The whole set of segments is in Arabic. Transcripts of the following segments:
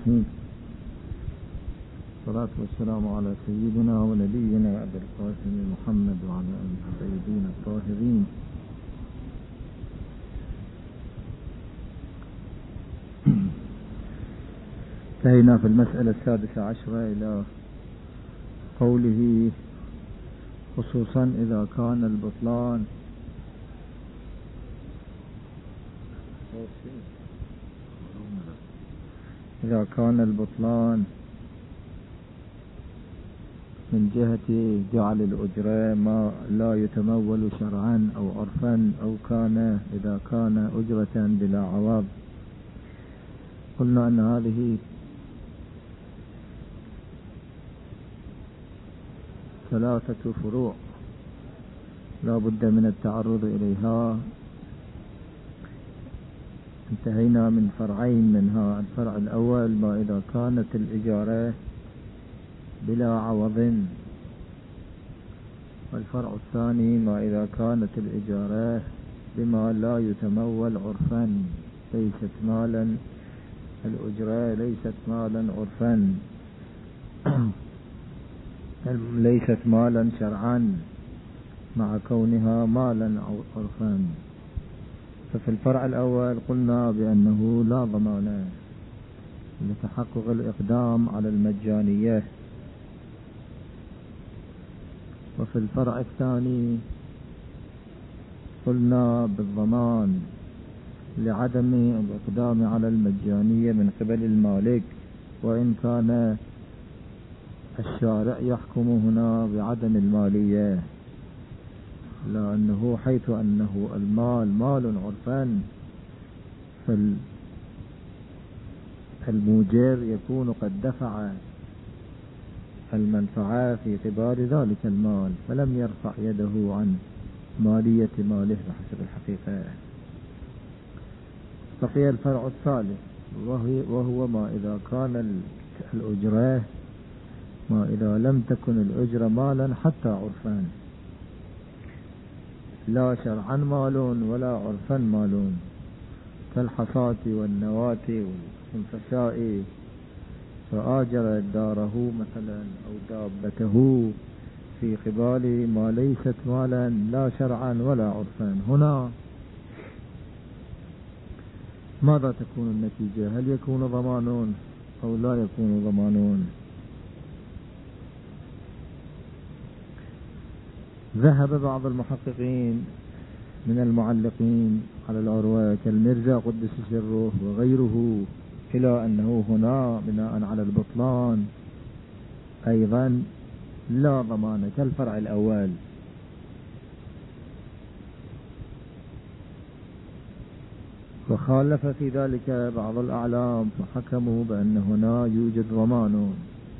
الرحيم. الصلاة والسلام على سيدنا ونبينا أبي القاسم محمد وعلى آله الطيبين الطاهرين. انتهينا في المسألة 16 إلى قوله خصوصا إذا كان البطلان من جهة جعل الأجرة ما لا يتمول شرعا أو عرفا، أو إذا كان أجرة بلا عوض. قلنا أن هذه ثلاثة فروع لا بد من التعرض إليها. انتهينا من فرعين منها. الفرع الأول ما إذا كانت الإجارة بلا عوض، والفرع الثاني ما إذا كانت الإجارة بما لا يتمول عرفا، ليست مالا، الأجرة ليست مالا عرفا ليست مالا شرعا مع كونها مالا أو عرفا. ففي الفرع الأول قلنا بأنه لا ضمان لتحقق الإقدام على المجانية، وفي الفرع الثاني قلنا بالضمان لعدم الإقدام على المجانية من قبل المالك، وإن كان الشارع يحكم هنا بعدم المالية، لأنه حيث أنه المال مال عرفا، فالموجر يكون قد دفع المنفعة في قبال ذلك المال، فلم يرفع يده عن مالية ماله بحسب الحقيقة. بقي الفرع الثالث وهو ما إذا كان الأجرة، ما إذا لم تكن الأجرة مالا حتى عرفا، لا شرعا مال ولا عرفا مال، كالحصاة والنواة والخنفساء، فآجر داره مثلا أو دابته في قبال ما ليست مالا لا شرعا ولا عرفا. هنا ماذا تكون النتيجة؟ هل يكون ضمان أو لا يكون ضمان؟ ذهب بعض المحققين من المعلقين على العروة كالمرزا قدس سره وغيره إلى أنه هنا بناء على البطلان أيضا لا ضمان كالفرع الأول. وخالف في ذلك بعض الأعلام فحكموا بأن هنا يوجد ضمان.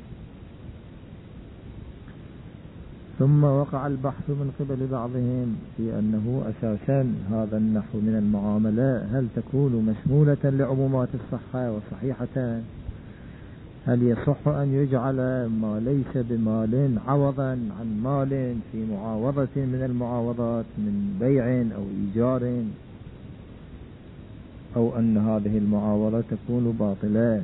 ثم وقع البحث من قبل بعضهم في أنه أساسا هذا النحو من المعاملة هل تكون مشمولة لعمومات الصحة وصحيحة؟ هل يصح أن يجعل ما ليس بمال عوضا عن مال في معاوضة من المعاوضات من بيع أو إيجار، أو أن هذه المعاوضة تكون باطلة؟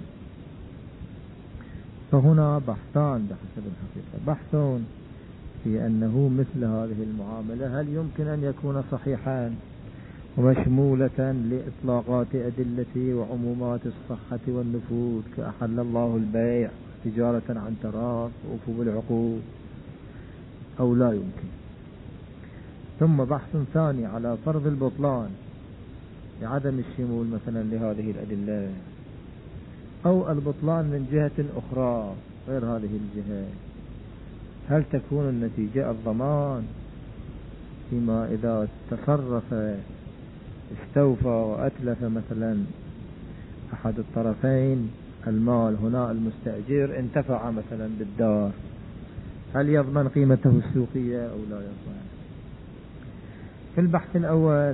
فهنا بحثان بحسب الحقيقة. بحث في أنه مثل هذه المعاملة هل يمكن أن يكون صحيحا ومشمولة لإطلاقات أدلة وعمومات الصحة والنفوذ، كأحل الله البيع تجارة عن تراض وأوفوا بالعقود، أو لا يمكن. ثم بحث ثاني على فرض البطلان لعدم الشمول مثلا لهذه الأدلة، أو البطلان من جهة أخرى غير هذه الجهة. هل تكون النتيجة الضمان فيما إذا تصرف استوفى وأتلف مثلا أحد الطرفين المال؟ هنا المستأجر انتفع مثلا بالدار، هل يضمن قيمته السوقية أو لا يضمن؟ في البحث الأول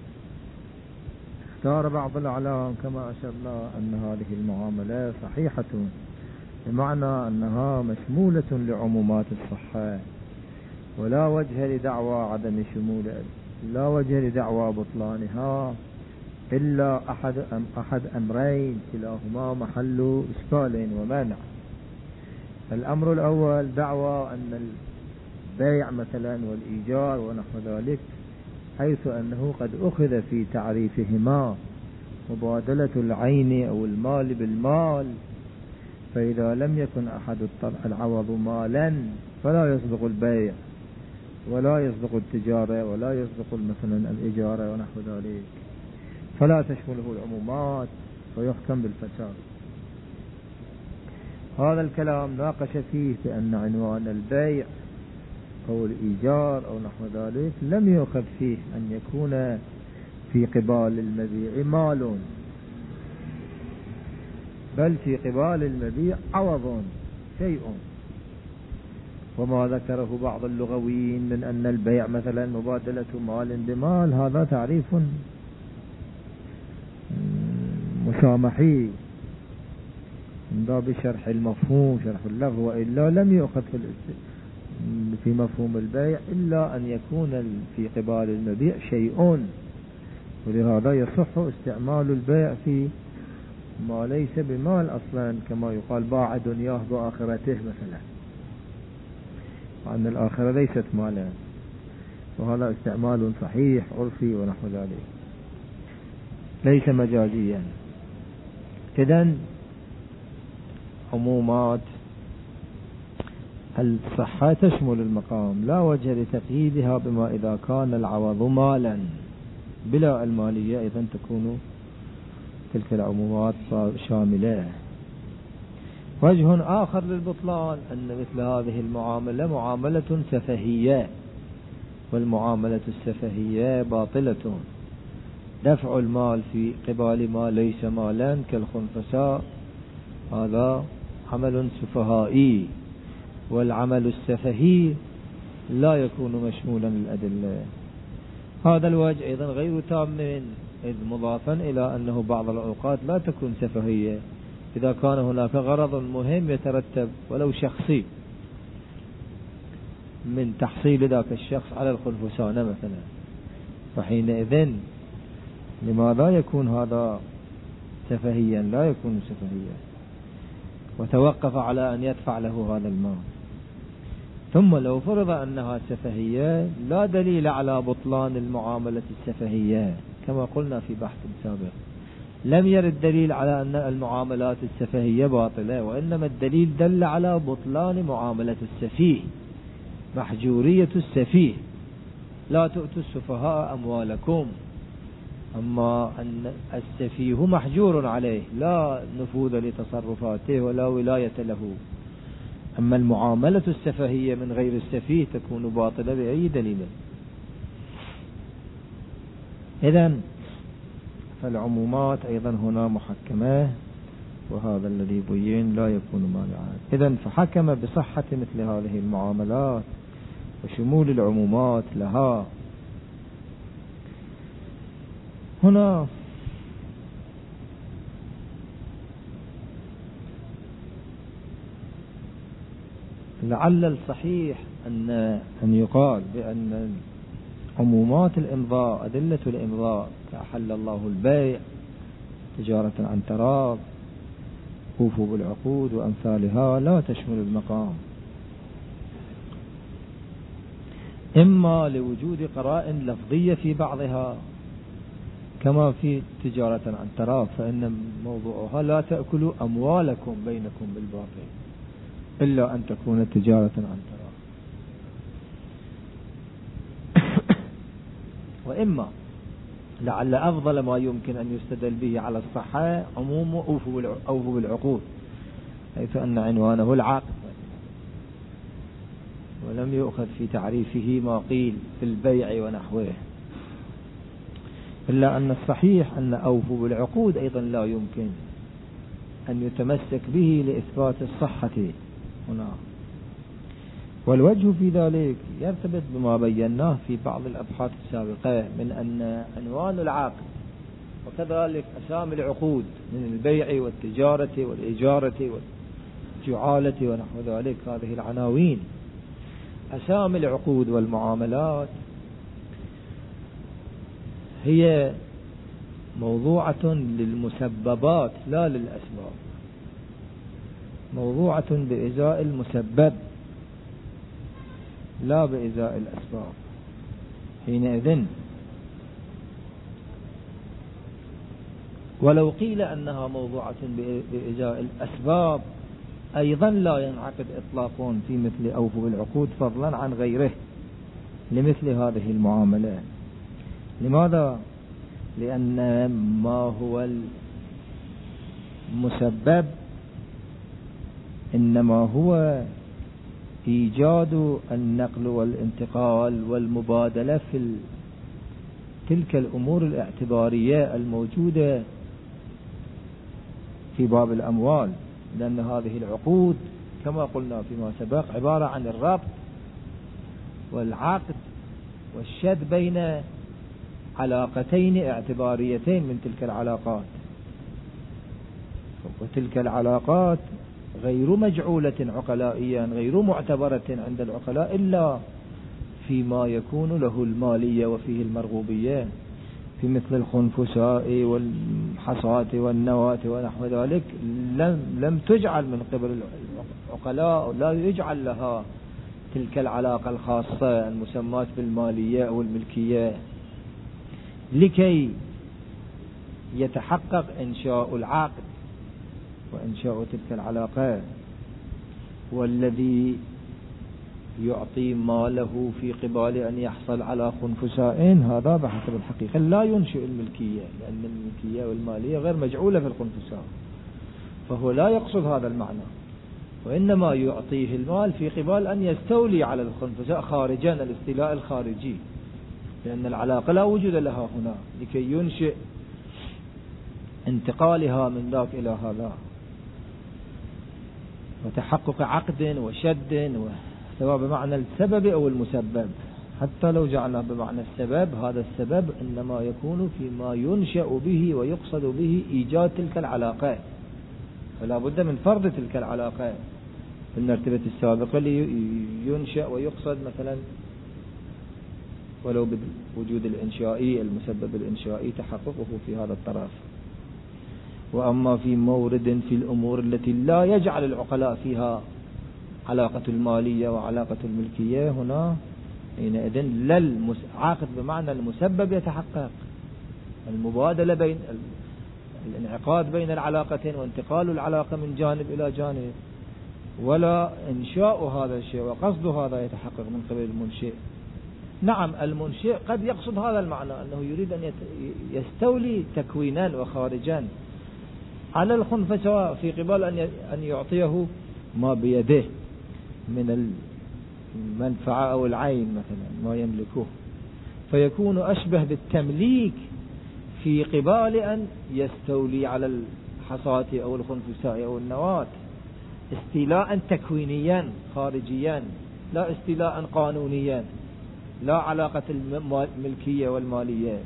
اختار بعض الأعلام كما أشرنا أن هذه المعاملة صحيحة، بمعنى أنها مشمولة لعمومات الصحة، ولا وجه لدعوى عدم شمولها، لا وجه لدعوى بطلانها، إلا أحد أمرين كلاهما محل إشكال ومانع. الأمر الأول دعوى أن البيع مثلا والإيجار ونحو ذلك، حيث أنه قد أخذ في تعريفهما مبادلة العين أو المال بالمال، فإذا لم يكن أحد العوض مالا فلا يصدق البيع ولا يصدق التجارة ولا يصدق مثلا الإجارة ونحو ذلك، فلا تشمله العمومات ويحكم بالفساد. هذا الكلام ناقش فيه بأن عنوان البيع أو الإيجار أو نحو ذلك لم يؤخذ فيه أن يكون في قبال المبيع مال، بل في قبال المبيع عوض شيء. وما ذكره بعض اللغويين من أن البيع مثلا مبادلة مال بمال، هذا تعريف مسامحي من باب شرح المفهوم شرح اللفظ، وإلا لم يؤخذ في مفهوم البيع إلا أن يكون في قبال المبيع شيء، ولهذا يصح استعمال البيع في ما ليس بمال أصلا، كما يقال باع دنياه بآخرته مثلا، وأن الآخرة ليست مالا، وهذا استعمال صحيح عرفي ونحو ذلك ليس مجازيا. إذن عمومات الصحة تشمل المقام، لا وجه لتقييدها بما إذا كان العوض مالا بلا المالية، إذن تكون تلك العمومات شاملة. وجه آخر للبطلان أن مثل هذه المعاملة معاملة سفهية، والمعاملة السفهية باطلة. دفع المال في قبال ما ليس مالا كالخنفساء هذا عمل سفهائي، والعمل السفهي لا يكون مشمولا للأدلة. هذا الوجه أيضا غير تام، إذ مضافا إلى أنه بعض الأوقات لا تكون سفهية إذا كان هناك غرض مهم يترتب ولو شخصي من تحصيل ذاك الشخص على الخنفسانة مثلا، فحينئذ لماذا يكون هذا سفهيا؟ لا يكون سفهيا، وتوقف على أن يدفع له هذا المال. ثم لو فرض أنها سفهية لا دليل على بطلان المعاملة السفهية، كما قلنا في بحث سابق لم يرد دليل على أن المعاملات السفهية باطلة، وإنما الدليل دل على بطلان معاملة السفيه، محجورية السفيه، لا تؤتوا السفهاء أموالكم. أما أن السفيه محجور عليه لا نفوذ لتصرفاته ولا ولاية له، أما المعاملة السفهية من غير السفيه تكون باطلة بأي دليل. إذن فالعمومات أيضا هنا محكمة، وهذا الذي بين لا يكون مانعا. إذن فحكم بصحة مثل هذه المعاملات وشمول العمومات لها. هنا لعل الصحيح أن يقال بأن عمومات الإمضاء أدلة الإمضاء كأحل الله البيع، تجارة عن تراض، أوفوا بالعقود وأمثالها لا تشمل المقام، إما لوجود قرائن لفظية في بعضها كما في تجارة عن تراض، فإن موضوعها لا تأكلوا أموالكم بينكم بالباطل إلا أن تكون تجارة عن تراض. وإما لعل أفضل ما يمكن أن يستدل به على الصحة عموم أوفوا بالعقود، حيث أن عنوانه العقد ولم يؤخذ في تعريفه ما قيل في البيع ونحوه، إلا أن الصحيح أن أوفوا بالعقود أيضا لا يمكن أن يتمسك به لإثبات الصحة هنا. والوجه في ذلك يرتبط بما بيناه في بعض الأبحاث السابقة من أن عنوان العقد وكذلك أسامي العقود من البيع والتجارة والإجارة والجعالة ونحو ذلك، هذه العناوين أسامي العقود والمعاملات هي موضوعة للمسببات لا للأسباب، موضوعة بإزاء المسبب لا بإزاء الأسباب. حينئذ ولو قيل أنها موضوعة بإزاء الأسباب أيضا لا ينعقد إطلاق في مثل أوفوا بالعقود فضلا عن غيره لمثل هذه المعاملات. لماذا؟ لأن ما هو المسبب إنما هو إيجاد النقل والانتقال والمبادلة في تلك الأمور الاعتبارية الموجودة في باب الأموال، لأن هذه العقود كما قلنا فيما سبق عبارة عن الربط والعقد والشد بين علاقتين اعتباريتين من تلك العلاقات، وتلك العلاقات غير مجعولة عقلائيا، غير معتبرة عند العقلاء إلا فيما يكون له المالية وفيه المرغوبية، في مثل الخنفساء والحصاة والنواة ونحو ذلك لم تجعل من قبل العقلاء، لا يجعل لها تلك العلاقة الخاصة المسماة بالمالية أو الملكية، لكي يتحقق إنشاء العقد وإنشاء تلك العلاقة. والذي يعطي ماله في قبال أن يحصل على خنفسائين هذا بحسب الحقيقة لا ينشئ الملكية، لأن الملكية والمالية غير مجعولة في الخنفساء، فهو لا يقصد هذا المعنى، وإنما يعطيه المال في قبال أن يستولي على الخنفساء خارجا، الاستيلاء الخارجي، لأن العلاقة لا وجود لها هنا، لكي ينشئ انتقالها من ذاك إلى هذا وتحقق عقد وشد، سواء بمعنى السبب أو المسبب. حتى لو جعلناه بمعنى السبب، هذا السبب إنما يكون فيما ينشأ به ويقصد به إيجاد تلك العلاقة، فلا بد من فرض تلك العلاقة في المرتبة السابقة لينشأ ويقصد مثلا ولو بوجود الإنشائي المسبب الإنشائي تحققه في هذا الطرف. وأما في مورد في الأمور التي لا يجعل العقلاء فيها علاقة المالية وعلاقة الملكية، هنا حينئذ لا العاقد بمعنى المسبب يتحقق، المبادلة بين الانعقاد بين العلاقتين وانتقال العلاقة من جانب إلى جانب، ولا إنشاء هذا الشيء وقصد هذا يتحقق من قبل المنشئ. نعم المنشئ قد يقصد هذا المعنى، أنه يريد أن يستولي تكوينا وخارجا على الخنفساء في قبال أن يعطيه ما بيده من المنفعة أو العين مثلا ما يملكه، فيكون أشبه بالتمليك في قبال أن يستولي على الحصاة أو الخنفساء أو النواة استيلاء تكوينيا خارجيا، لا استيلاء قانونيا، لا علاقة الملكية والمالية.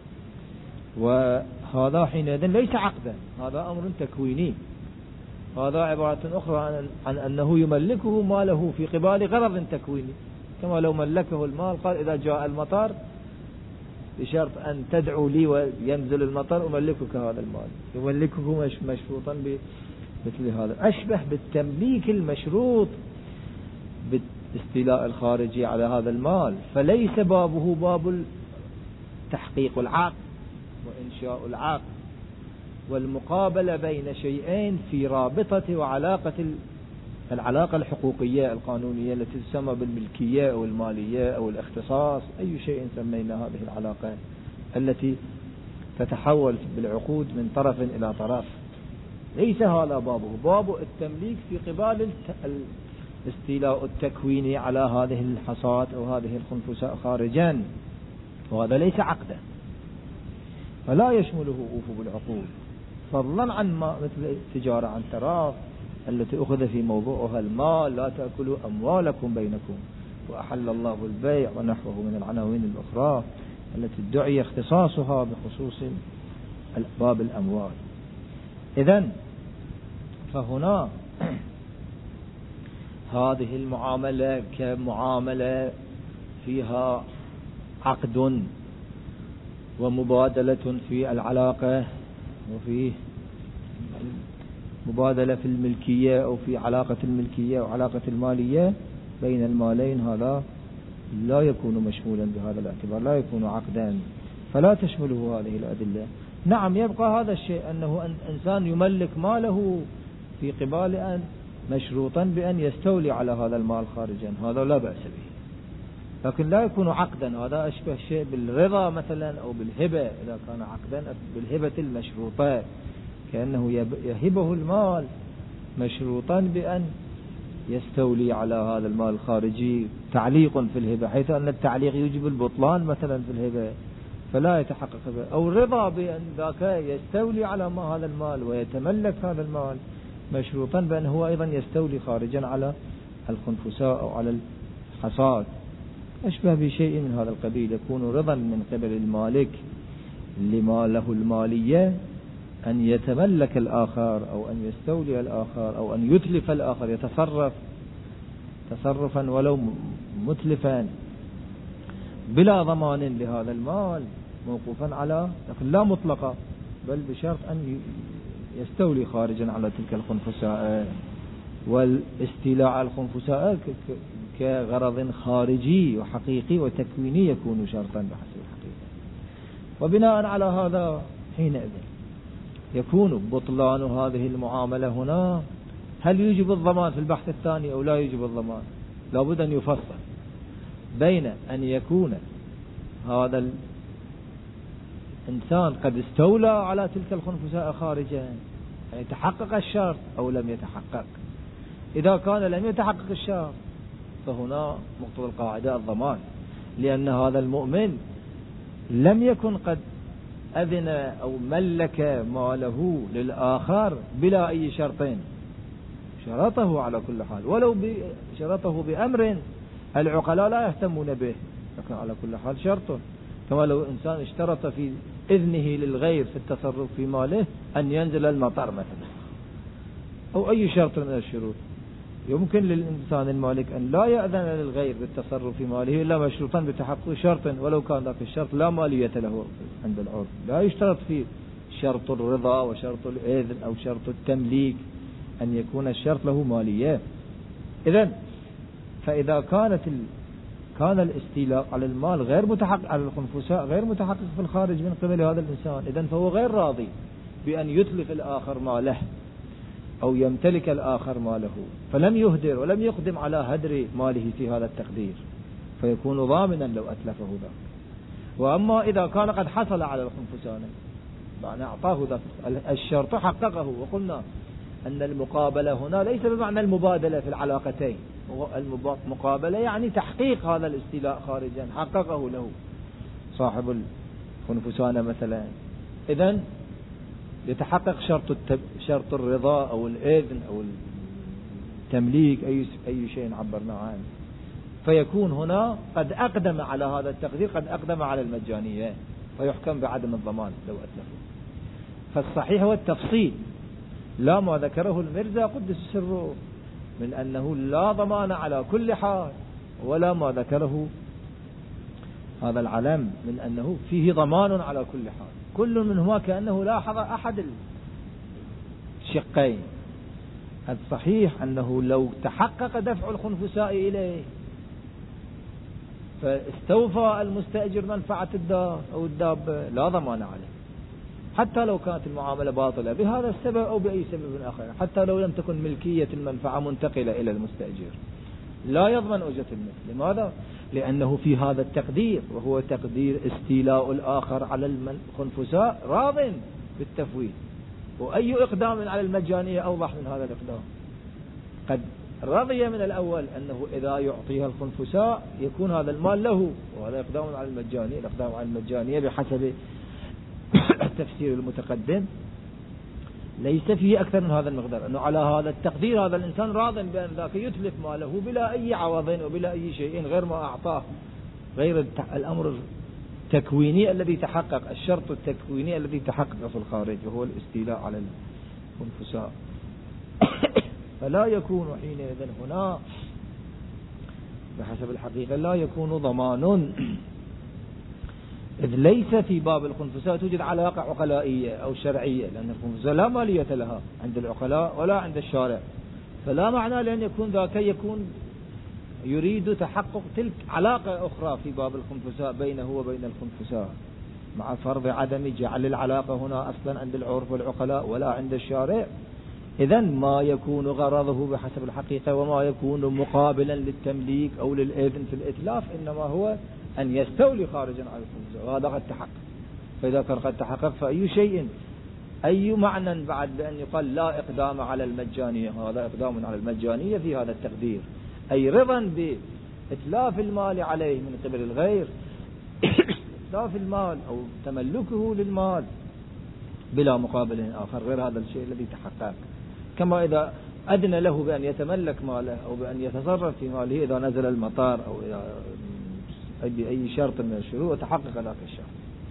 وهذا حينئذ ليس عقدا، هذا أمر تكويني، هذا عبارة أخرى عن أنه يملكه ماله في قبال غرض تكويني، كما لو ملكه المال قال إذا جاء المطر بشرط أن تدعو لي وينزل المطر أملكك هذا المال، يملكه مشروطا بمثل هذا، أشبه بالتمليك المشروط بالاستيلاء الخارجي على هذا المال، فليس بابه باب تحقيق العقد وإنشاء العقد والمقابلة بين شيئين في رابطة وعلاقة العلاقة الحقوقية القانونية التي تسمى بالملكية أو المالية أو الاختصاص، أي شيء سمينا هذه العلاقة التي تتحول بالعقود من طرف إلى طرف، ليس هذا بابه، باب التمليك في قبال الاستيلاء التكويني على هذه الحصاة أو هذه الخنفساء خارجا، وهذا ليس عقدا، فلا يشمله أوفوا بالعقود، فضلا عن ما مثل التجارة عن تراف التي أخذ في موضوعها المال، لا تأكلوا أموالكم بينكم، وأحل الله البيع ونحوه من العناوين الأخرى التي ادعي اختصاصها بخصوص باب الأموال. إذن فهنا هذه المعاملة كمعاملة فيها عقد ومبادلة في العلاقة، وفي مبادلة في الملكية أو في علاقة الملكية وعلاقة المالية بين المالين، هذا لا يكون مشمولا بهذا الاعتبار، لا يكون عقدا، فلا تشمله هذه الأدلة. نعم، يبقى هذا الشيء أنه إنسان يملك ماله في قبال أن مشروطا بأن يستولي على هذا المال خارجا، هذا لا بأس به، لكن لا يكون عقدا. هذا أشبه شيء بالرضا مثلا أو بالهبة، إذا كان عقدا بالهبة المشروطة، كأنه يهبه المال مشروطا بأن يستولي على هذا المال الخارجي، تعليق في الهبة، حيث أن التعليق يوجب البطلان مثلا في الهبة فلا يتحقق به. أو الرضا بأن ذاك يستولي على هذا المال ويتملك هذا المال مشروطا بأن هو أيضا يستولي خارجا على الخنفساء أو على الحصاد، أشبه بشيء من هذا القبيل. يكون رضا من قبل المالك لما له المالية أن يتملك الآخر أو أن يستولي الآخر أو أن يتلف الآخر، يتصرف تصرفا ولو متلفا بلا ضمان لهذا المال، موقوفا على، لكن لا مطلقة، بل بشرط أن يستولي خارجا على تلك الخنفساء. والاستيلاء الخنفساء كغرض خارجي وحقيقي وتكويني يكون شرطا بحسب الحقيقة. وبناء على هذا حينئذ يكون بطلان هذه المعاملة هنا. هل يجب الضمان في البحث الثاني أو لا يجب الضمان؟ لابد أن يفصل بين أن يكون هذا الإنسان قد استولى على تلك الخنفساء خارجا، يتحقق الشرط أو لم يتحقق. إذا كان لم يتحقق الشرط فهنا مقتضى القاعدة الضمان، لأن هذا المؤمن لم يكن قد أذن أو ملك ماله للآخر بلا أي شرطين، شرطه على كل حال، ولو شرطه بأمر العقلاء لا يهتمون به، لكن على كل حال شرطه. كما لو إنسان اشترط في إذنه للغير في التصرف في ماله أن ينزل المطر مثلا، أو أي شرط من الشروط، يمكن للإنسان المالك أن لا يأذن للغير بالتصرف في ماله إلا مشروطا بتحقق شرط، ولو كان ذاك الشرط لا مالية له عند العرف. لا يشترط فيه شرط الرضا وشرط الإذن أو شرط التمليك أن يكون الشرط له مالية. إذن فإذا كان الاستيلاء على المال غير متحقق، على الخنفساء غير متحقق في الخارج من قبل هذا الإنسان، إذن فهو غير راضي بأن يتلف الآخر ماله أو يمتلك الآخر ماله، فلم يهدر ولم يقدم على هدر ماله في هذا التقدير، فيكون ضامنا لو أتلفه ذاك. وأما إذا كان قد حصل على الخنفسان، معنى أعطاه ذاك الشرط حققه، وقلنا أن المقابلة هنا ليس بمعنى المبادلة في العلاقتين، المقابلة يعني تحقيق هذا الاستيلاء خارجا، حققه له صاحب الخنفسان مثلا. إذن يتحقق شرط الرضا أو الإذن أو التمليك، أي شيء عبرنا عنه، فيكون هنا قد أقدم على هذا التقدير، قد أقدم على المجانية، فيحكم بعدم الضمان لو أتلفه. فالصحيح هو التفصيل، لا ما ذكره المرزا قدس سره من أنه لا ضمان على كل حال، ولا ما ذكره هذا العلم من أنه فيه ضمان على كل حال. كل منهما كأنه لاحظ أحد الشقين. الصحيح أنه لو تحقق دفع الخنفساء إليه فاستوفى المستأجر منفعة الدار أو الدابة لا ضمان عليه، حتى لو كانت المعاملة باطلة بهذا السبب أو بأي سبب آخر، حتى لو لم تكن ملكية المنفعة منتقلة إلى المستأجر، لا يضمن أجرة المثل. لماذا؟ لأنه في هذا التقدير، وهو تقدير استيلاء الآخر على الخنفساء، راض بالتفويض. وأي إقدام على المجانية أوضح من هذا الإقدام؟ قد رضي من الأول أنه إذا يعطيها الخنفساء يكون هذا المال له، وهذا إقدام على المجانية. الإقدام على المجانية بحسب التفسير المتقدم ليس فيه أكثر من هذا المقدار، أنه على هذا التقدير هذا الإنسان راض بأن ذاك يتلف ماله بلا أي عوض وبلا أي شيء غير ما أعطاه، غير الأمر التكويني الذي تحقق، الشرط التكويني الذي تحقق في الخارج، وهو الاستيلاء على الخنفساء. فلا يكون حينئذ هنا بحسب الحقيقة لا يكون ضمان إذ ليس في باب الخنفساء توجد علاقة عقلائية أو شرعية، لأن الخنفساء لا مالية لها عند العقلاء ولا عند الشارع، فلا معنى لأن يكون ذاك يكون يريد تحقق تلك علاقة أخرى في باب الخنفساء بينه وبين الخنفساء، مع فرض عدم جعل العلاقة هنا أصلا عند العرف والعقلاء ولا عند الشارع. إذن ما يكون غرضه بحسب الحقيقة وما يكون مقابلا للتمليك أو للإذن في الإتلاف إنما هو أن يستولي خارجا عن الخنفساء، وهذا قد تحقق. فإذا كان قد تحقق فأي شيء أي معنى بعد بأن يقال لا إقدام على المجانية؟ هذا إقدام على المجانية في هذا التقدير، أي رضا بإتلاف المال عليه من قبل الغير إتلاف المال أو تملكه للمال بلا مقابل آخر غير هذا الشيء الذي تحقق. كما إذا أدنى له بأن يتملك ماله أو بأن يتصرف في ماله إذا نزل المطار أو أي شرط من الشروط وتحقق ذاك الشرط،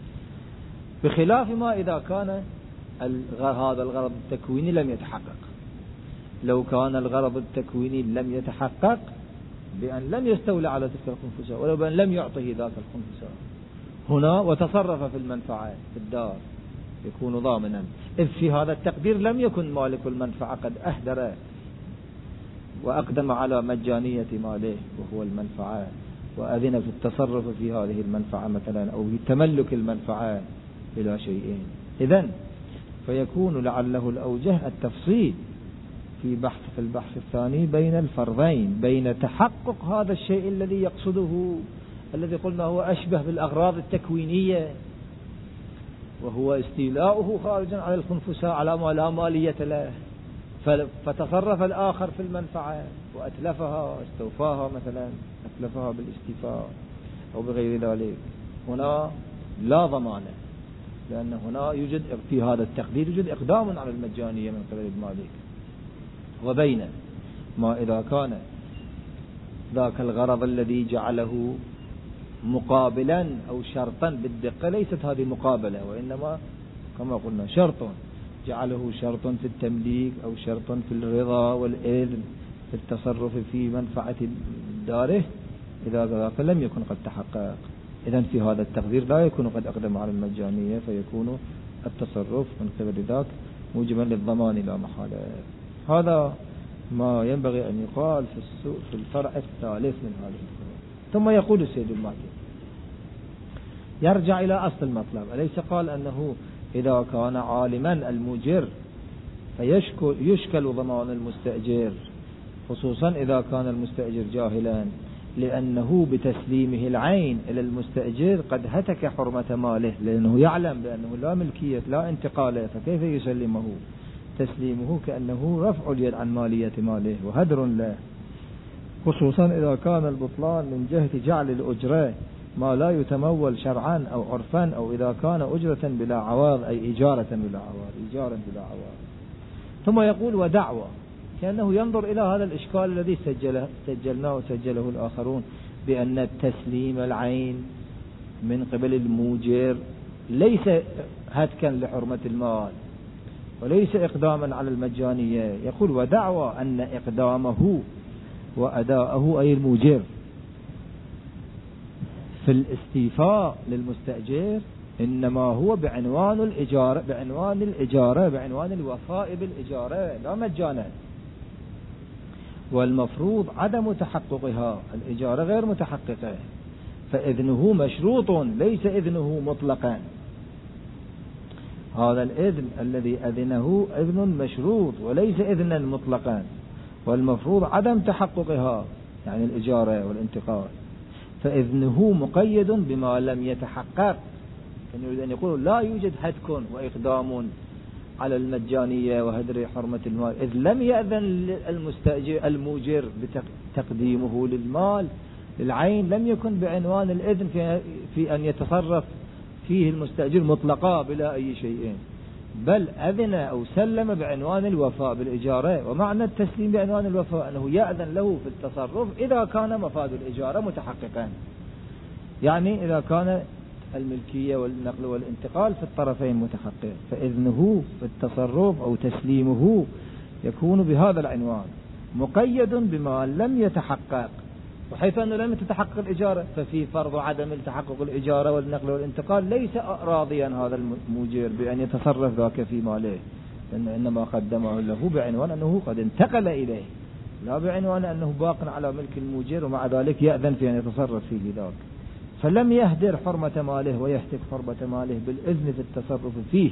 بخلاف ما إذا كان هذا الغرض التكويني لم يتحقق. لو كان الغرض التكويني لم يتحقق بأن لم يستولى على تلك الخنفساء ولو بأن لم يعطه ذاك الخنفساء هنا وتصرف في المنفعة في الدار يكون ضامنا، إذ في هذا التقدير لم يكن مالك المنفعة قد أهدر وأقدم على مجانية ماله وهو المنفعة وأذن في التصرف في هذه المنفعة مثلا أو في تملك المنفعة بلا شيئين. إذن فيكون لعله الأوجه التفصيل في البحث الثاني بين الفرضين، بين تحقق هذا الشيء الذي يقصده الذي قلنا هو أشبه بالأغراض التكوينية وهو استيلاؤه خارجا على الخنفساء على ما لا مالية له، فتصرف الآخر في المنفعة وأتلفها استوفاها مثلا أتلفها بالاستيفاء أو بغير ذلك، هنا لا ضمانة، لأن هنا يوجد في هذا التقدير يوجد إقدام على المجانية من قبل المالك. وبين ما إذا كان ذاك الغرض الذي جعله مقابلا أو شرطا بالدقة، ليست هذه مقابلة وإنما كما قلنا شرط، جعله شرط في التمليك أو شرط في الرضا والإذن في التصرف في منفعة داره، إذا ذاك لم يكن قد تحقق، إذن في هذا التقدير لا يكون قد أقدم على المجانية فيكون التصرف من قبل ذاك موجبا للضمان لا محالة. هذا ما ينبغي أن يقال في الفرع الثالث من هذه الفروع. ثم يقول السيد المالكي يرجع إلى أصل المطلب، أليس قال أنه إذا كان عالما المجر فيشكل ضمان المستأجر، خصوصا إذا كان المستأجر جاهلا، لأنه بتسليمه العين إلى المستأجر قد هتك حرمة ماله، لأنه يعلم بأنه لا ملكية لا انتقال، فكيف يسلمه؟ تسليمه كأنه رفع اليد عن مالية ماله وهدر له، خصوصا إذا كان البطلان من جهة جعل الأجرة ما لا يتمول شرعا أو عرفا، أو إذا كان أجرة بلا عوض أي إجارة بلا عوض، إيجارا بلا عوض. ثم يقول ودعوى، كأنه ينظر إلى هذا الإشكال الذي سجلناه وسجله الآخرون بأن التسليم العين من قبل الموجر ليس هتكا لحرمة المال وليس إقداما على المجانية. يقول ودعوى أن إقدامه وأداءه أي الموجر في الاستيفاء للمستأجر إنما هو بعنوان الإجارة بعنوان الوفاء بالإجارة لا مجانا، والمفروض عدم تحققها، الإجارة غير متحققة، فإذنه مشروط ليس إذنه مطلقا. هذا الإذن الذي أذنه إذن مشروط وليس إذنا مطلقا، والمفروض عدم تحققها يعني الإجارة والانتقال، فإذنه مقيد بما لم يتحقق. يريد أن يقول لا يوجد هتك وإقدام على المجانية وهدر حرمة المال إذ لم يأذن المستأجر الموجر بتقديمه للمال العين، لم يكن بعنوان الإذن في أن يتصرف فيه المستأجر مطلقا بلا أي شيء، بل أذن أو سلم بعنوان الوفاء بالإجارة. ومعنى التسليم بعنوان الوفاء أنه يأذن له في التصرف إذا كان مفاد الإجارة متحققا، يعني إذا كان الملكية والنقل والانتقال في الطرفين متحقق، فإذنه في التصرف أو تسليمه يكون بهذا العنوان مقيد بما لم يتحقق، وحيث أنه لم تتحقق الإجارة ففي فرض عدم تحقق الإجارة والنقل والانتقال ليس راضيا هذا الموجر بأن يتصرف ذاك في ماله، لأنه إنما قدمه له بعنوان أنه قد انتقل إليه، لا بعنوان أنه باق على ملك الموجر ومع ذلك يأذن في أن يتصرف فيه ذاك. فلم يهدر حرمة ماله ويهتك حرمة ماله بالإذن في التصرف فيه،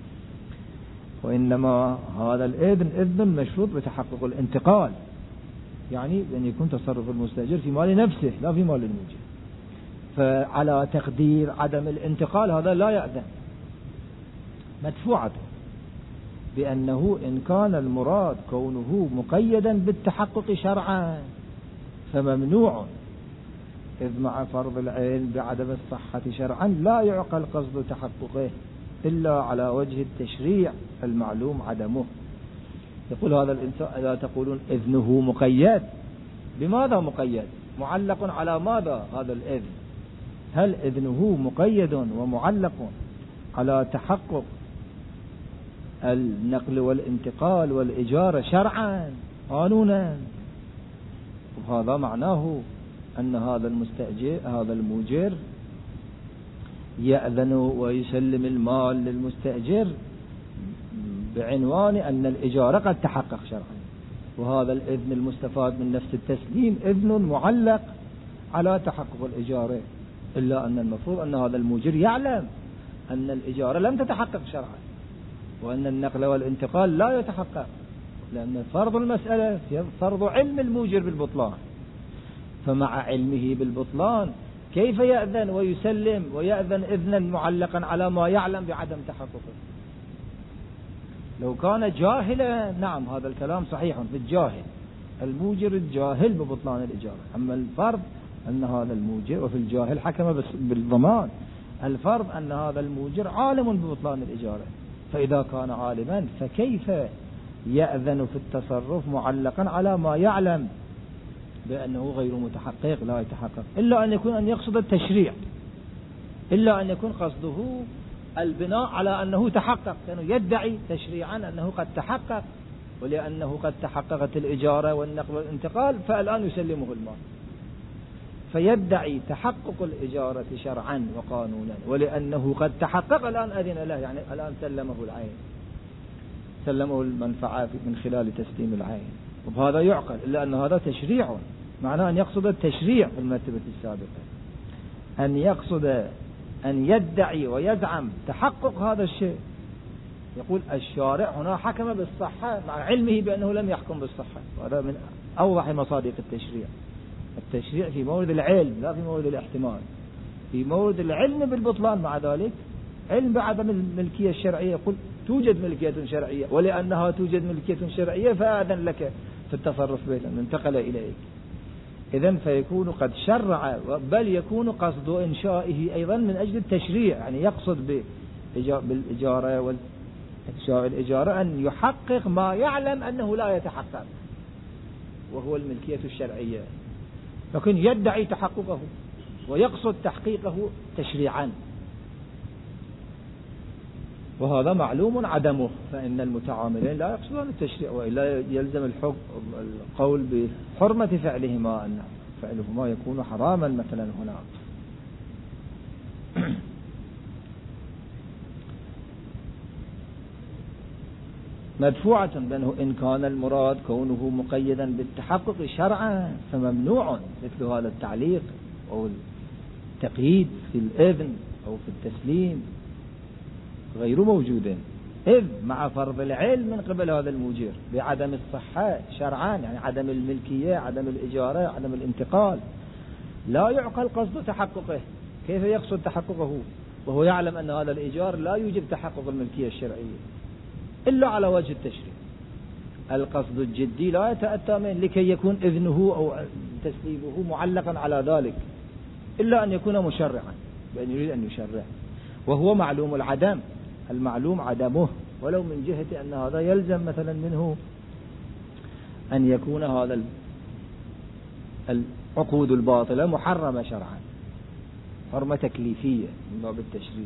وإنما هذا الإذن إذن مشروط بتحقق الانتقال، يعني أن يكون تصرف المستأجر في مال نفسه لا في مال الموجر. فعلى تقدير عدم الانتقال هذا لا يأذن، مدفوعة، بأنه إن كان المراد كونه مقيدا بالتحقق شرعا فممنوع، إذ مع فرض العين بعدم الصحة شرعا لا يعقل قصد تحققه إلا على وجه التشريع المعلوم عدمه. يقول هذا الإنسان إذا تقولون إذنه مقيد، بماذا مقيد؟ معلق على ماذا هذا الإذن؟ هل إذنه مقيد ومعلق على تحقق النقل والانتقال والإجارة شرعا قانونا؟ وهذا معناه أن هذا المستأجر هذا الموجر يأذن ويسلم المال للمستأجر بعنوان أن الإجارة قد تحقق شرعا، وهذا الإذن المستفاد من نفس التسليم إذن معلق على تحقق الإجارة، إلا أن المفروض أن هذا الموجر يعلم أن الإجارة لم تتحقق شرعا وأن النقل والانتقال لا يتحقق، لأن فرض المسألة فرض علم الموجر بالبطلان. فمع علمه بالبطلان كيف يأذن ويسلم ويأذن إذنا معلقا على ما يعلم بعدم تحققه؟ لو كان جاهلا نعم هذا الكلام صحيح في الجاهل، الموجر الجاهل ببطلان الإجارة. أما الفرض أن هذا الموجر، وفي الجاهل حكم بالضمان، الفرض أن هذا الموجر عالم ببطلان الإجارة. فإذا كان عالما فكيف يأذن في التصرف معلقا على ما يعلم بأنه غير متحقق لا يتحقق، إلا أن يكون أن يقصد التشريع، إلا أن يكون قصده البناء على أنه تحقق، لأنه يدعي تشريعا أنه قد تحقق، ولأنه قد تحققت الإجارة والنقل والانتقال فالآن يسلمه المال، فيدعي تحقق الإجارة شرعا وقانونا، ولأنه قد تحقق الآن أذن له، يعني الآن سلمه العين، سلمه المنفعة من خلال تسليم العين، وهذا يعقل، إلا أن هذا تشريع، معناه أن يقصد التشريع في المرتبة السابقة، أن يقصد أن يدعي ويزعم تحقق هذا الشيء. يقول الشارع هنا حكم بالصحة مع علمه بأنه لم يحكم بالصحة، وهذا من أوضح مصادق التشريع. التشريع في مورد العلم لا في مورد الاحتمال، في مورد العلم بالبطلان، مع ذلك علم بعدم الملكية الشرعية، يقول توجد ملكية شرعية، ولأنها توجد ملكية شرعية فأذن لك في التصرف به أن انتقل إليك. إذن فيكون قد شرع، بل يكون قصد إنشائه أيضا من أجل التشريع، يعني يقصد بالإجارة والإنشاء الإجارة أن يحقق ما يعلم أنه لا يتحقق، وهو الملكية الشرعية، لكن يدعي تحققه ويقصد تحقيقه تشريعا، وهذا معلوم عدمه. فإن المتعاملين لا يقصدون التشريع، وإلا يلزم القول بحرمة فعلهما، أن فعلهما يكون حراما مثلا هنا. مدفوعة بأنه إن كان المراد كونه مقيدا بالتحقق شرعا فممنوع مثل هذا التعليق أو التقييد في الإذن أو في التسليم غير موجود، إذ مع فرض العلم من قبل هذا الموجر بعدم الصحة شرعا، يعني عدم الملكية، عدم الإجارة، عدم الانتقال، لا يعقل قصد تحققه. كيف يقصد تحققه وهو يعلم أن هذا الإيجار لا يوجب تحقق الملكية الشرعية إلا على وجه التشريع؟ القصد الجدي لا يتأتى من لكي يكون إذنه أو تسليمه معلقا على ذلك، إلا أن يكون مشرعا، بأن يريد أن يشرع، وهو معلوم العدم، المعلوم عدمه، ولو من جهة أن هذا يلزم مثلا منه أن يكون هذا العقود الباطلة محرمة شرعا، حرمة تكليفية من باب التشريع.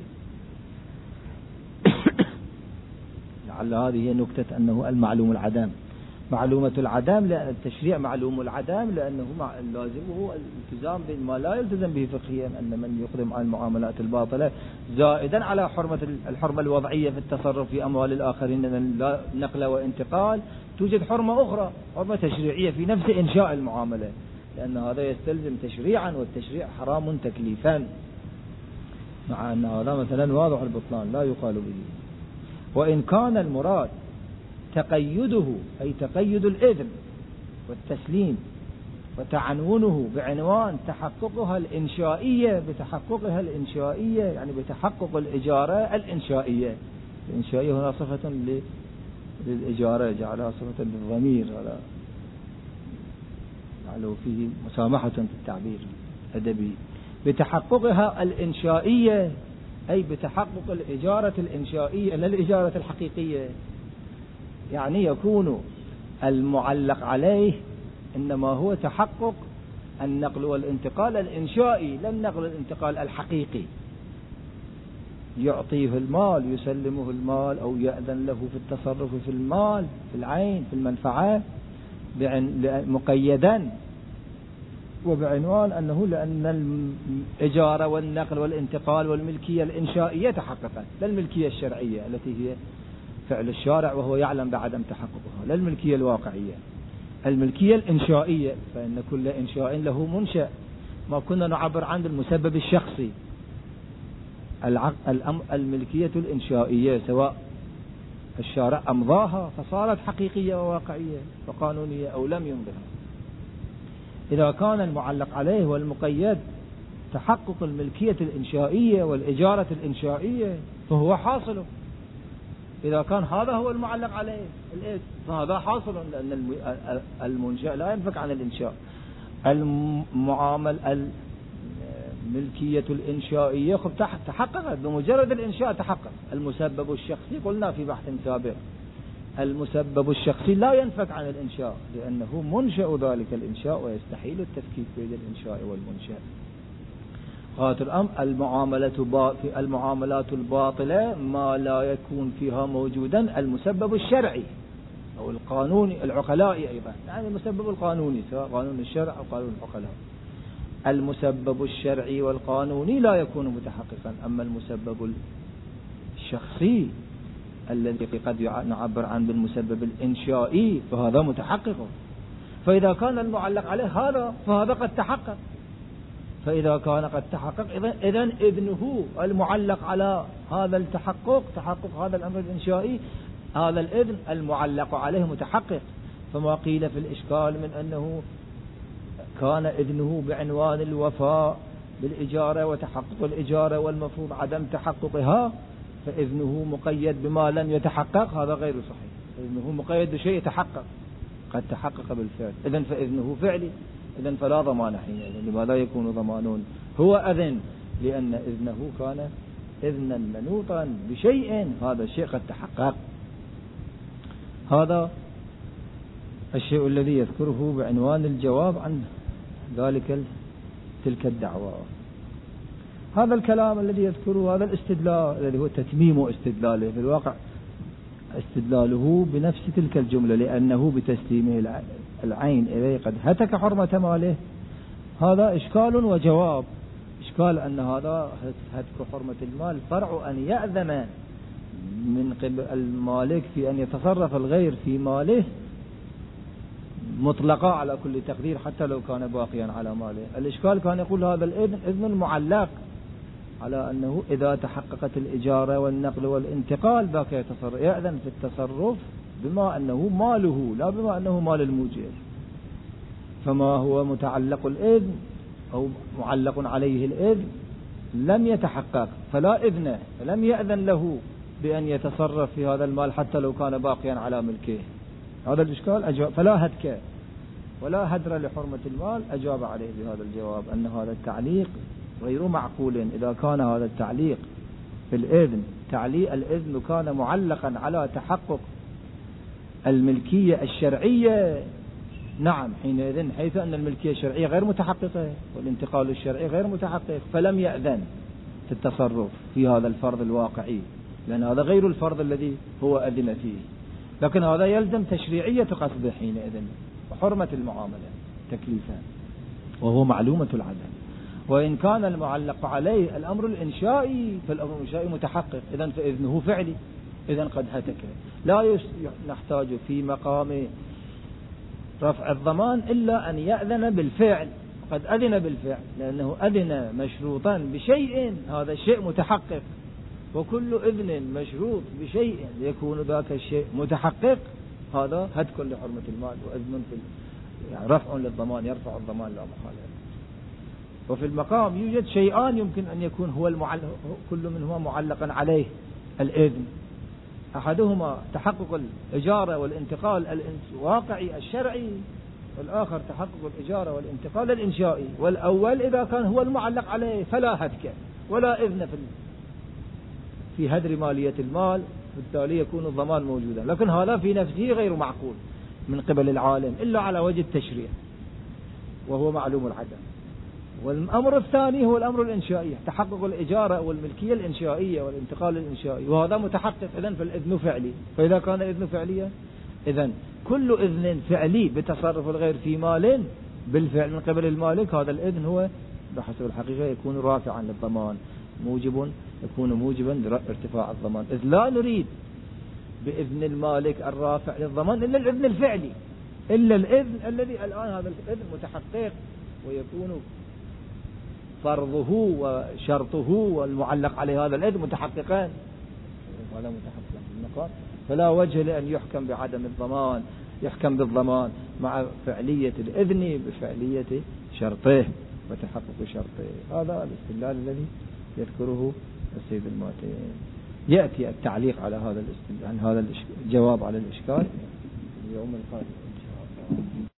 لعل هذه هي نكتة أنه المعلوم العدم، معلومة العدم لأن التشريع معلوم العدم، لأنه لازمه الالتزام بما لا يلتزم به فقهيا، أن من يقدم على المعاملات الباطلة زائدا على الحرمة الوضعية في التصرف في أموال الآخرين من نقل وانتقال، توجد حرمة أخرى، حرمة تشريعية في نفس إنشاء المعاملة، لأن هذا يستلزم تشريعا، والتشريع حرام تكليفا، مع أن هذا مثلا واضح البطلان لا يقال به. وإن كان المراد تقيده، أي تقيد الإذن والتسليم وتعنونه بعنوان تحققها الإنشائية، بتحققها الإنشائية يعني بتحقق الإجارة الإنشائية. الإنشائية هنا صفة للإجارة، جعلها صفة للضمير، هذا جعله فيه مسامحة في التعبير الأدبي. بتحققها الإنشائية أي بتحقق الإجارة الإنشائية لا الإجارة الحقيقية، يعني يكون المعلق عليه إنما هو تحقق النقل والانتقال الإنشائي لا النقل والانتقال الحقيقي، يعطيه المال، يسلمه المال، أو يأذن له في التصرف في المال، في العين، في المنفعة، مقيدا وبعنوان أنه لأن الإجارة والنقل والانتقال والملكية الإنشائية تحققت، لا الملكية الشرعية التي هي فعل الشارع وهو يعلم بعدم تحققها، لا الملكية الواقعية، الملكية الإنشائية، فإن كل إنشاء له منشأ. ما كنا نعبر عن المسبب الشخصي، الملكية الإنشائية سواء الشارع أمضاها فصارت حقيقية وواقعية وقانونية أو لم يمضها. إذا كان المعلق عليه والمقيد تحقق الملكية الإنشائية والإجارة الإنشائية فهو حاصل. إذا كان هذا هو المعلق عليه فهذا حاصل، لأن المنشأ لا ينفك عن الإنشاء. الملكية الإنشائية تحققت بمجرد الإنشاء، تحقق. المسبب الشخصي قلنا في بحث سابق، المسبب الشخصي لا ينفك عن الإنشاء لأنه منشأ ذلك الإنشاء ويستحيل التفكيك بين الإنشاء والمنشأ. الأمر المعاملات الباطلة ما لا يكون فيها موجودا المسبب الشرعي أو القانوني العقلائي أيضا، يعني المسبب القانوني سواء قانون الشرع أو قانون العقلاء. المسبب الشرعي والقانوني لا يكون متحققا، أما المسبب الشخصي الذي قد نعبر عنه بالمسبب الإنشائي فهذا متحقق. فإذا كان المعلق عليه هذا فهذا قد تحقق، فإذا كان قد تحقق إذن إذنه المعلق على هذا التحقق، تحقق هذا الأمر الإنشائي، هذا الإذن المعلق عليه متحقق. فما قيل في الإشكال من أنه كان إذنه بعنوان الوفاء بالإجارة وتحقق الإجارة والمفروض عدم تحققها، فإذنه مقيد بما لم يتحقق، هذا غير صحيح. إذنه مقيد بشيء تحقق قد تحقق بالفعل، إذن فإذنه فعلي، إذن فلا ضمان حينئذ. لماذا يكون ضمانون؟ هو أذن لأن إذنه كان إذنا منوطا بشيء، هذا الشيء قد تحقق. هذا الشيء الذي يذكره بعنوان الجواب عن تلك الدعوة. هذا الكلام الذي يذكره، هذا الاستدلال الذي هو تتميم استدلاله، في الواقع استدلاله بنفس تلك الجملة، لأنه بتسليمه العين إليه قد هتك حرمة ماله. هذا إشكال وجواب. إشكال أن هذا هتك حرمة المال فرع أن يأذن من قبل المالك في أن يتصرف الغير في ماله مطلقة على كل تقدير حتى لو كان باقيا على ماله. الإشكال كان يقول هذا الإذن إذن المعلق على أنه إذا تحققت الإجارة والنقل والانتقال ذاك يأذن في التصرف بما أنه ماله لا بما أنه مال الموجر. فما هو متعلق الإذن أو معلق عليه الإذن لم يتحقق فلا إذن، لم يأذن له بأن يتصرف في هذا المال حتى لو كان باقيا على ملكه. هذا الإشكال فلا هتك ولا هدر لحرمة المال. أجاب عليه بهذا الجواب أن هذا التعليق غير معقول. إذا كان هذا التعليق في الإذن الإذن كان معلقا على تحقق الملكية الشرعية، نعم حينئذ حيث أن الملكية الشرعية غير متحققة والانتقال الشرعي غير متحقق فلم يأذن في التصرف في هذا الفرض الواقعي، لأن هذا غير الفرض الذي هو أذن فيه. لكن هذا يلزم تشريعية قصده حينئذ وحرمة المعاملة تكليفا، وهو معلومة العدم. وإن كان المعلق عليه الأمر الإنشائي فالأمر الإنشائي متحقق، إذن فإذنه فعلي، إذن قد هتك. لا نحتاج في مقام رفع الضمان إلا أن يأذن بالفعل، قد أذن بالفعل لأنه أذن مشروطا بشيء، هذا الشيء متحقق، وكل إذن مشروط بشيء يكون ذاك الشيء متحقق هذا هتك لحرمة المال وإذن في يعني رفع للضمان، يرفع الضمان لا محالة. وفي المقام يوجد شيئان يمكن أن يكون هو كل منهما معلقا عليه الإذن، أحدهما تحقق الإجارة والانتقال الواقعي الشرعي، والآخر تحقق الإجارة والانتقال الإنشائي. والأول إذا كان هو المعلق عليه فلا هتك ولا إذن في هدر مالية المال، بالتالي يكون الضمان موجودا. لكن هذا في نفسه غير معقول من قبل العالم إلا على وجه التشريع، وهو معلوم العدم. والأمر الثاني هو الأمر الإنشائي، تحقق الإجارة والملكية الإنشائية والانتقال الإنشائي، وهذا متحقق إذن فالإذن فعلي. فإذا كان إذن فعليا إذن كل إذن فعلي بتصرف الغير في مال بالفعل من قبل المالك، هذا الإذن هو بحسب الحقيقة يكون رافعا للضمان، يكون موجبا لارتفاع الضمان، إذ لا نريد بإذن المالك الرافع للضمان إلا الإذن الفعلي، إلا الإذن الذي الآن هذا الإذن متحقق ويكون فرضه وشرطه والمعلق عليه هذا الإذن متحققان، هذا متحقق في المقام. فلا وجه لأن يحكم بعدم الضمان، يحكم بالضمان مع فعلية الإذن بفعلية شرطه وتحقق شرطه. هذا الاستدلال الذي يذكره السيد المعتين. يأتي التعليق على هذا الاستدلال، هذا الجواب على الإشكال اليوم القادم.